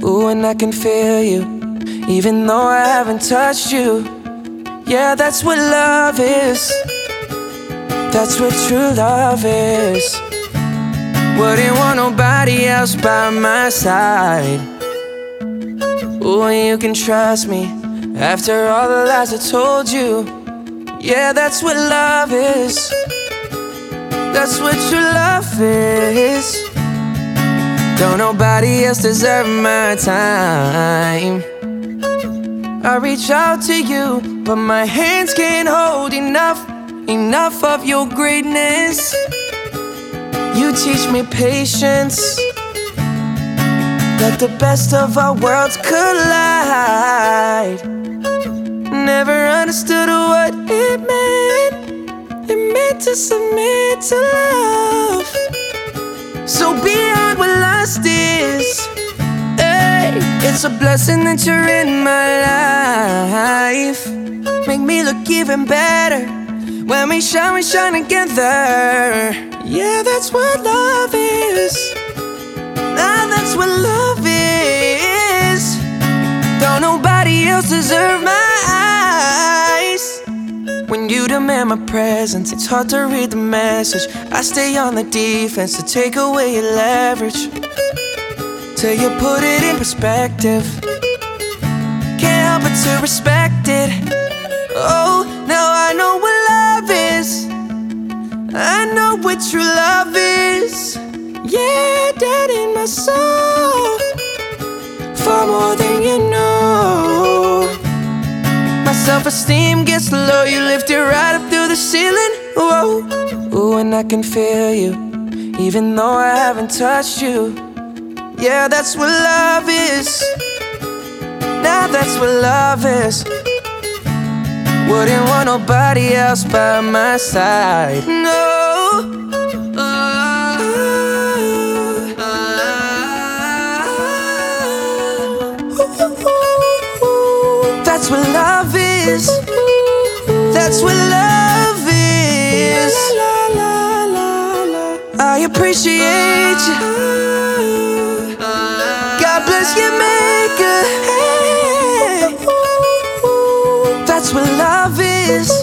Ooh, and I can feel you, even though I haven't touched you. Yeah, that's what love is. That's what true love is. Wouldn't want nobody else by my side. Ooh, and you can trust me after all the lies I told you. Yeah, that's what love is. That's what true love is. Don't nobody else deserve my time. I reach out to you, but my hands can't hold enough of your greatness. You teach me patience. Let the best of our worlds collide. Never understood what it meant. It meant to submit to love. So beyond what lust is, hey, it's a blessing that you're in my life. Make me look even better when we shine together. Yeah, that's what love is. Now that's what love is. Don't nobody else deserve my eyes. When you demand my presence, it's hard to read the message. I stay on the defense to take away your leverage, till you put it in perspective. Can't help but to respect it. Oh, now I know what love is. I know what true love is. Yeah, dead in my soul, far more than you know. My self-esteem gets low, you lift it right up through the ceiling. Whoa. Ooh, and I can feel you, even though I haven't touched you. Yeah, that's what love is. Now that's what love is. Wouldn't want nobody else by my side. No. That's what love is. That's what love is. I appreciate you. God bless your maker. Hey. That's what love is.